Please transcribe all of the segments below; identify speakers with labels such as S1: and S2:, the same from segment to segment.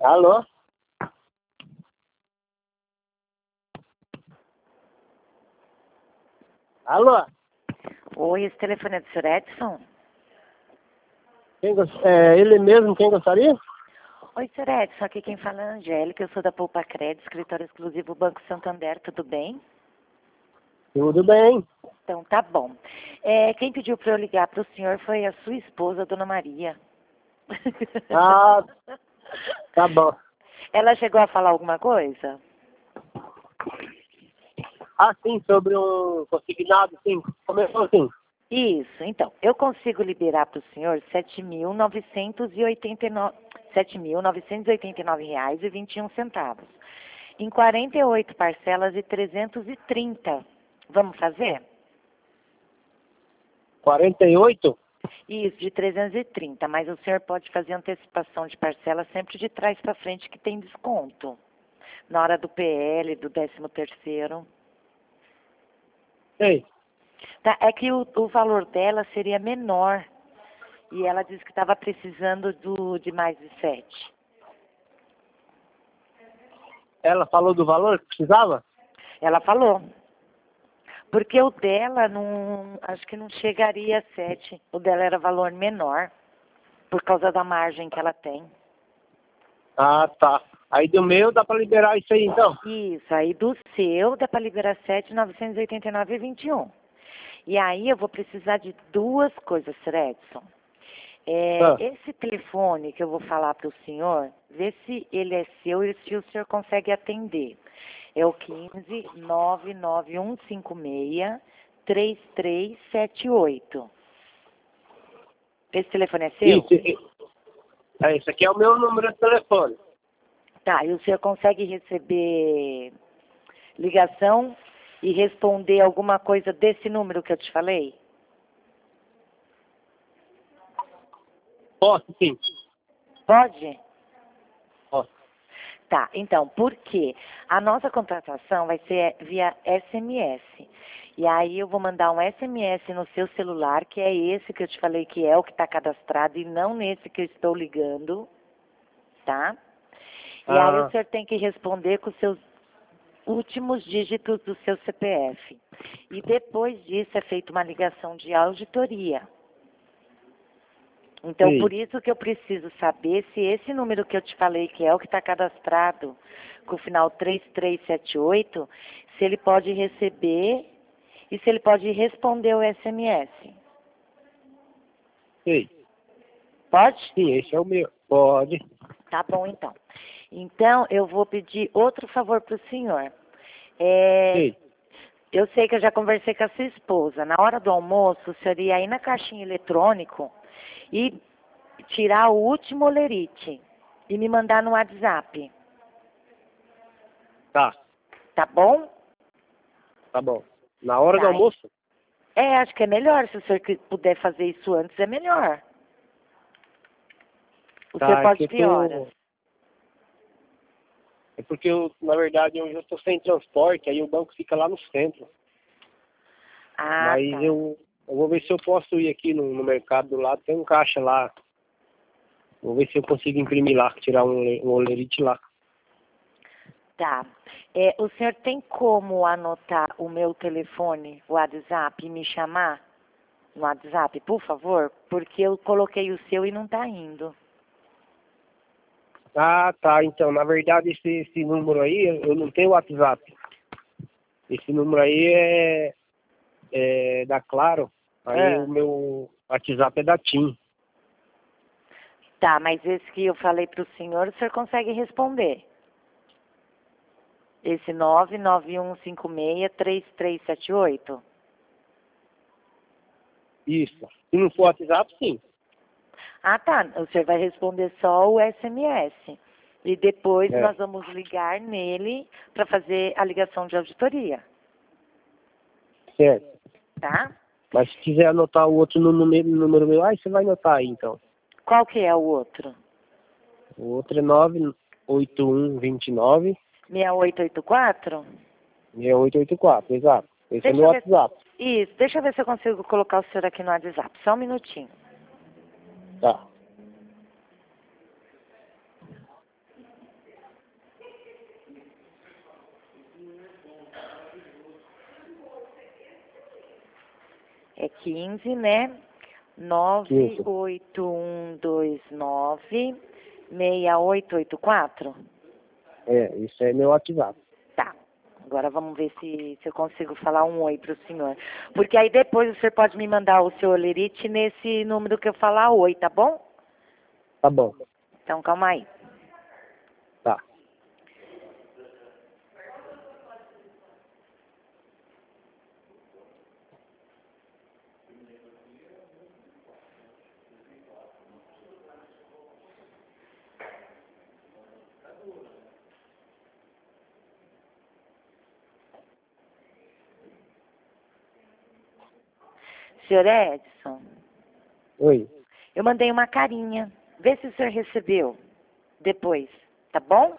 S1: Alô? Alô?
S2: Oi, esse telefone é do Sr. Edson?
S1: Ele mesmo, quem gostaria?
S2: Oi, Sr. Edson, aqui quem fala é a Angélica, eu sou da Poupa Crédito, escritório exclusivo Banco Santander, tudo bem?
S1: Tudo bem.
S2: Então, tá bom. Quem pediu para eu ligar para o senhor foi a sua esposa, Dona Maria.
S1: Ah, tá bom.
S2: Ela chegou a falar alguma coisa?
S1: Ah, sim, sobre um consignado, sim. Começou assim.
S2: Isso, então, eu consigo liberar para o senhor R$ 7.989,21 em 48 parcelas de 330. Vamos fazer?
S1: 48?
S2: Isso, de 330, mas o senhor pode fazer antecipação de parcela sempre de trás para frente que tem desconto. Na hora do PL, do 13º.
S1: Sei.
S2: Tá, é que o valor dela seria menor. E ela disse que estava precisando de mais de 7.
S1: Ela falou do valor que precisava?
S2: Ela falou. Porque o dela não, acho que não chegaria a 7. O dela era valor menor, por causa da margem que ela tem.
S1: Ah, tá. Aí do meu dá pra liberar isso aí, então?
S2: Isso, aí do seu dá para liberar 7.989,21. E aí eu vou precisar de duas coisas, Sr. Edson. Esse telefone que eu vou falar para o senhor, vê se ele é seu e se o senhor consegue atender. É o 15 99156-3378. Esse telefone é seu?
S1: Isso aqui é o meu número de telefone.
S2: Tá, e o senhor consegue receber ligação e responder alguma coisa desse número que eu te falei?
S1: Posso, sim.
S2: Pode?
S1: Posso.
S2: Tá, então, por quê? A nossa contratação vai ser via SMS. E aí eu vou mandar um SMS no seu celular, que é esse que eu te falei que é o que está cadastrado, e não nesse que eu estou ligando, tá? E aí o senhor tem que responder com os seus últimos dígitos do seu CPF. E depois disso é feita uma ligação de auditoria. Então,
S1: Sim.
S2: por isso que eu preciso saber se esse número que eu te falei, que é o que está cadastrado, com o final 3378, se ele pode receber e se ele pode responder o SMS.
S1: Sim.
S2: Pode?
S1: Sim, esse é o meu. Pode.
S2: Tá bom, então. Então, eu vou pedir outro favor para o senhor.
S1: Sim.
S2: Eu sei que eu já conversei com a sua esposa. Na hora do almoço, o senhor ia aí na caixinha eletrônico e tirar o último olerite e me mandar no WhatsApp.
S1: Tá.
S2: Tá bom?
S1: Tá bom. Na hora do
S2: Tá.
S1: almoço?
S2: Acho que é melhor. Se o senhor puder fazer isso antes, é melhor. O senhor pode
S1: é que
S2: que horas?
S1: É porque, na verdade, eu estou sem transporte, aí o banco fica lá no centro.
S2: Ah,
S1: Mas
S2: tá.
S1: eu vou ver se eu posso ir aqui no mercado do lado, tem um caixa lá. Vou ver se eu consigo imprimir lá, tirar um olerite lá.
S2: Tá. O senhor tem como anotar o meu telefone, o WhatsApp, e me chamar no WhatsApp, por favor? Porque eu coloquei o seu e não tá indo.
S1: Ah, tá. Então, na verdade, esse número aí, eu não tenho WhatsApp. Esse número aí é da Claro. Aí o meu WhatsApp é da TIM.
S2: Tá, mas esse que eu falei pro senhor, o senhor consegue responder? Esse 99156-3378?
S1: Isso. Se não for WhatsApp, sim.
S2: Ah, tá. O senhor vai responder só o SMS. E depois nós vamos ligar nele para fazer a ligação de auditoria.
S1: Certo.
S2: Tá?
S1: Mas se quiser anotar o outro número meu, aí você vai anotar aí, então.
S2: Qual que é o outro?
S1: O outro é 98129
S2: 6884?
S1: 6884, exato. Esse é
S2: Deixa
S1: meu
S2: eu ver.
S1: WhatsApp.
S2: Isso, deixa eu ver se eu consigo colocar o senhor aqui no WhatsApp. Só um minutinho.
S1: Tá.
S2: É 15, né? 981296884?
S1: É, isso é meu WhatsApp.
S2: Tá. Agora vamos ver se eu consigo falar um oi para o senhor. Porque aí depois o senhor pode me mandar o seu olerite nesse número que eu falar oi, tá bom?
S1: Tá bom.
S2: Então calma aí.
S1: Tá.
S2: Senhor Edson,
S1: Oi.
S2: eu mandei uma carinha. Vê se o senhor recebeu depois, tá bom?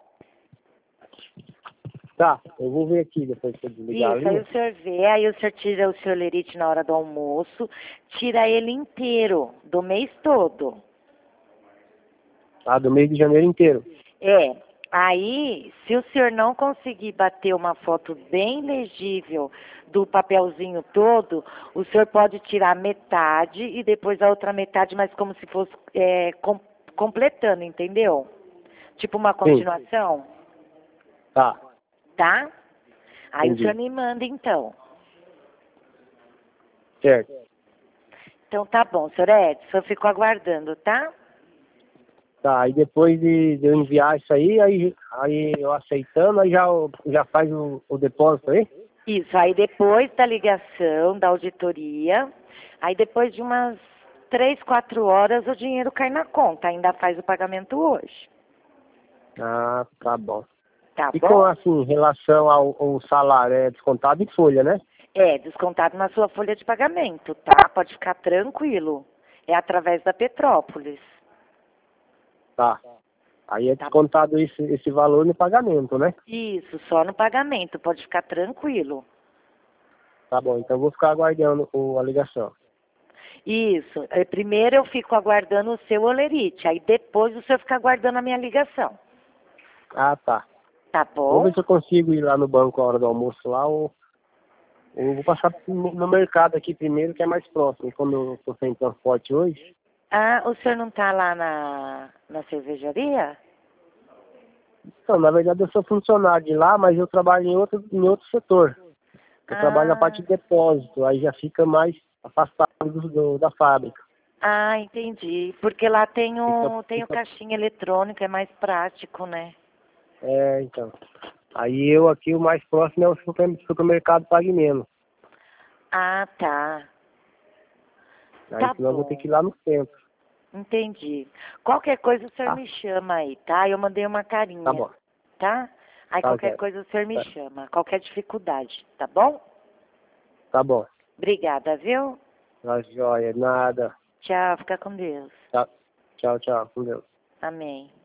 S1: Tá, eu vou ver aqui depois que eu desligar a
S2: Isso, aí
S1: linha.
S2: o senhor vê, aí o senhor tira o seu olerite na hora do almoço, tira ele inteiro, do mês todo.
S1: Tá, do mês de janeiro inteiro.
S2: É, aí, se o senhor não conseguir bater uma foto bem legível do papelzinho todo, o senhor pode tirar metade e depois a outra metade, mas como se fosse completando, entendeu? Tipo uma continuação,
S1: Tá,
S2: tá? Aí o
S1: entendi.
S2: senhor me manda então.
S1: Certo.
S2: Então tá bom, senhor Edson, eu fico aguardando, tá?
S1: Tá, aí depois de eu enviar isso aí eu aceitando, aí já faz o depósito aí?
S2: Isso, aí depois da ligação, da auditoria, aí depois de umas 3, 4 horas o dinheiro cai na conta, ainda faz o pagamento hoje.
S1: Ah, tá bom.
S2: Tá
S1: E com,
S2: bom?
S1: assim, em relação ao salário, é descontado em folha, né?
S2: É, descontado na sua folha de pagamento, tá? Pode ficar tranquilo. É através da Petrópolis.
S1: Tá. Aí é
S2: Tá.
S1: descontado esse valor no pagamento, né?
S2: Isso, só no pagamento, pode ficar tranquilo.
S1: Tá bom, então eu vou ficar aguardando a ligação.
S2: Isso, primeiro eu fico aguardando o seu olerite, aí depois o senhor fica aguardando a minha ligação.
S1: Ah, tá.
S2: Tá
S1: Vou ver
S2: bom?
S1: se eu consigo ir lá no banco a hora do almoço lá ou vou passar no mercado aqui primeiro, que é mais próximo. Como eu estou sem transporte hoje.
S2: Ah, o senhor não tá lá na cervejaria?
S1: Então, na verdade eu sou funcionário de lá, mas eu trabalho em outro setor. Eu trabalho na parte
S2: Ah,
S1: de depósito, aí já fica mais afastado da fábrica.
S2: ah, entendi. Porque lá tem
S1: Fica,
S2: o
S1: fica,
S2: caixinha eletrônico, é mais prático, né?
S1: então. Aí eu aqui, o mais próximo é o supermercado Pague Menos.
S2: Ah, tá.
S1: Aí
S2: Tá
S1: senão eu vou ter
S2: bom.
S1: que ir lá no centro.
S2: Entendi. Qualquer coisa o senhor
S1: Tá?
S2: me chama aí, tá? Eu mandei uma
S1: Tá
S2: carinha,
S1: bom.
S2: tá? Aí
S1: Tá,
S2: qualquer
S1: Zé.
S2: coisa o senhor me
S1: Tá,
S2: chama. Qualquer dificuldade, tá bom?
S1: tá bom.
S2: Obrigada, viu?
S1: Tá joia, nada.
S2: Tchau, fica com Deus.
S1: Tá. Tchau, tchau. Com Deus.
S2: Amém.